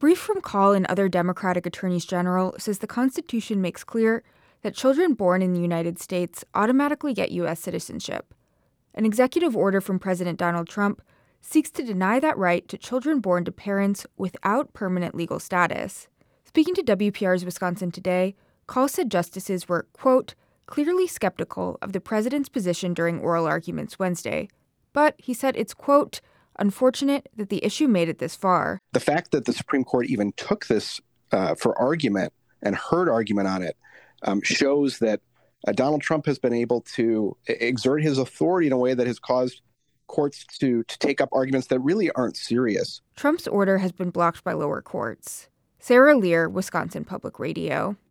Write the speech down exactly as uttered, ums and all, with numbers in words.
brief from Kahl and other Democratic attorneys general says the Constitution makes clear that children born in the United States automatically get U S citizenship. An executive order from President Donald Trump seeks to deny that right to children born to parents without permanent legal status. Speaking to W P R's Wisconsin Today, Kahl said justices were, quote, clearly skeptical of the president's position during oral arguments Wednesday. But he said it's, quote, unfortunate that the issue made it this far. The fact that the Supreme Court even took this uh, for argument and heard argument on it um, shows that uh, Donald Trump has been able to exert his authority in a way that has caused courts to, to take up arguments that really aren't serious. Trump's order has been blocked by lower courts. Sarah Lear, Wisconsin Public Radio.